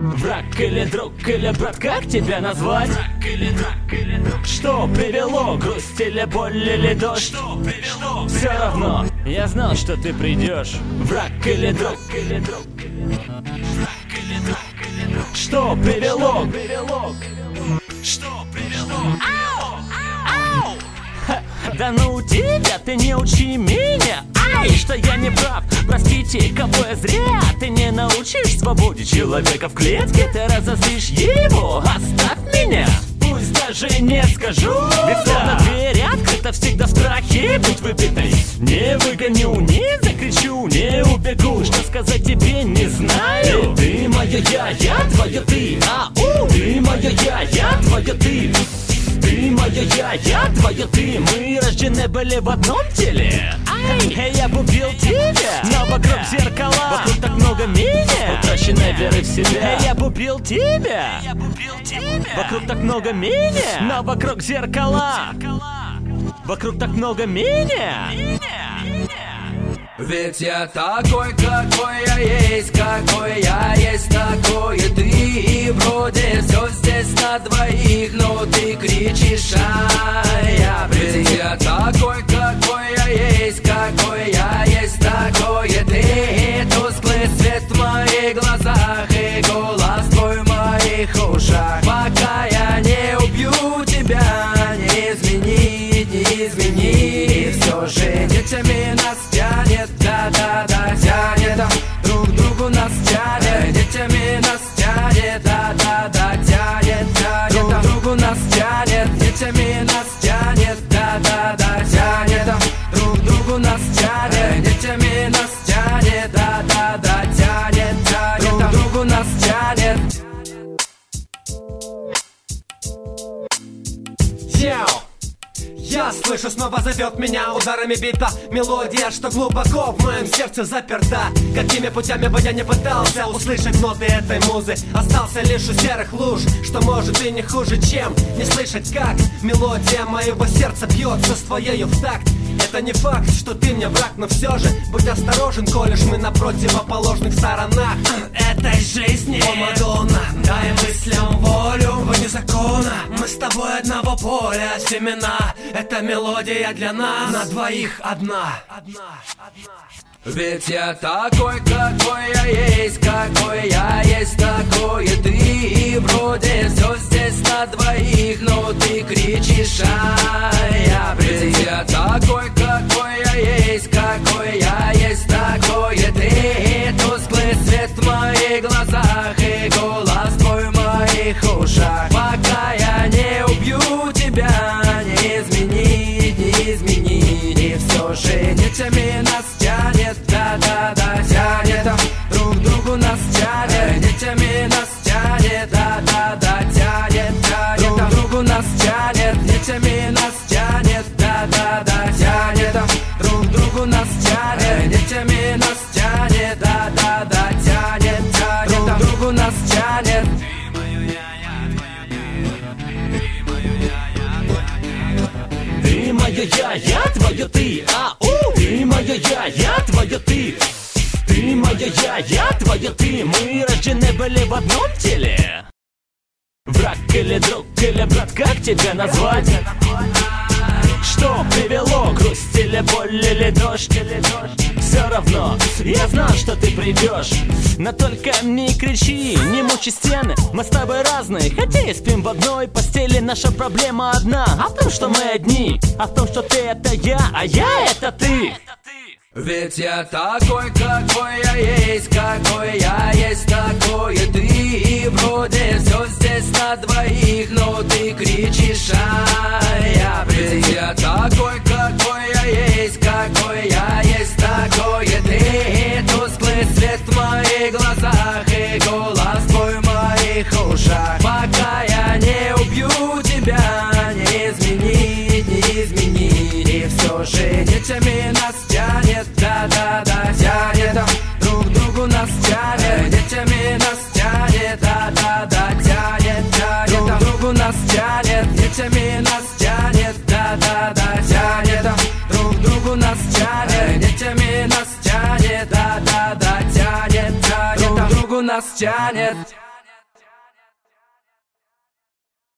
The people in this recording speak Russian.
Враг или друг, или брат, как тебя назвать? Враг или друг, или друг. Что привело? Грусть или боль, или дождь? Что привело? Все равно, я знал, что ты придешь. Враг или друг, или друг. Враг или друг, или друг. Что привело? Что привело? Ау! Ау! Да ну тебя, ты не учи меня. Ай, что я не прав, простите, кого я зря. Ты не научишь свободе человека в клетке. Ты разозлишь его, оставь меня. Пусть даже не скажу, ведь словно дверь открыта всегда в страхе быть выбитой. Не выгоню, не закричу, не убегу. Что сказать тебе не знаю. Ты моё я твое ты. Ау, ты моё я твое ты. Ты моё я твое ты. Мы рождены были в одном теле. Эй, я бы убил тебя, но вокруг зеркала. Вокруг так много меня, утраченной веры в себя. Я бы убил тебя, вокруг так много меня, но вокруг зеркала. Вокруг так много меня. Ведь я такой, какой я есть, такой ты. И вроде все здесь на двоих, но ты кричишь, а я бред. Ведь я такой, какой я есть, такой ты. Тусклый свет в моих глазах и голос твой в моих ушах. Пока я не убью тебя, не изменить. И все же нитями нас тянет, да-да-да, тянет. Друг к другу нас тянет, нитями нас тянет, да-да-да, тянет. Друг к другу нас тянет, нитями нас тянет, да-да-да, тянет. Друг к другу нас тянет, нитями нас тянет, да-да-да, тянет. Друг к другу нас тянет. Я слышу, снова зовет меня ударами бита. Мелодия, что глубоко в моем сердце заперта. Какими путями бы я не пытался услышать ноты этой музы, остался лишь у серых луж, что может и не хуже, чем не слышать, как мелодия моего сердца бьется с твоею в такт. Это не факт, что ты мне враг, но все же будь осторожен, коль мы на противоположных сторонах этой жизни. О, Мадонна, дай мыслям волю вне закона. Мы с тобой одного поля семена. Эта мелодия для нас на двоих одна. Ведь я такой, какой я есть, такой ты. И вроде все здесь на двоих, но ты кричишь, а я бред. Ведь я такой, какой я есть, такой ты. Тусклый свет в моих глазах и голос твой в моих ушах. Пока я не убью тебя, не изменить. И все же нитями нас тянет, да-да-да, тянет. Друг к другу нас тянет, нитями нас тянет, да-да-да, тянет. Друг к другу нас тянет, нитями нас тянет, да-да-да, тянет. Друг к другу нас тянет, нитями нас тянет, да-да-да, тянет. Друг к другу нас тянет. Ты моё я твое ты. Ау, ты моё я твое ты. Ты моё я твое ты. Мы рождены были в одном теле. Враг или друг, или брат, как тебя назвать? Что привело? Грусть или боль, или дождь? Все равно, я знал, что ты придешь. Но только не кричи, не мучи стены. Мы с тобой разные, хотя и спим в одной постели. Наша проблема одна, а в том, что мы одни. А в том, что ты это я, а я это ты. Ведь я такой, какой я есть, такой ты. И вроде все здесь на двоих, но ты кричишь, а я бред. Ведь я такой, какой я есть, такой ты. Тусклый свет в моих глазах и голос твой в моих ушах. Пока я не убью тебя, не изменить. И все же нитями нас тянет, да-да-да, тянет. Друг к другу нас тянет, нитями нас тянет, да-да-да, тянет. Друг к другу нас тянет, нитями нас тянет, да-да-да, тянет. Друг к другу нас тянет, нитями нас тянет, да-да-да, тянет. Друг к другу нас тянет.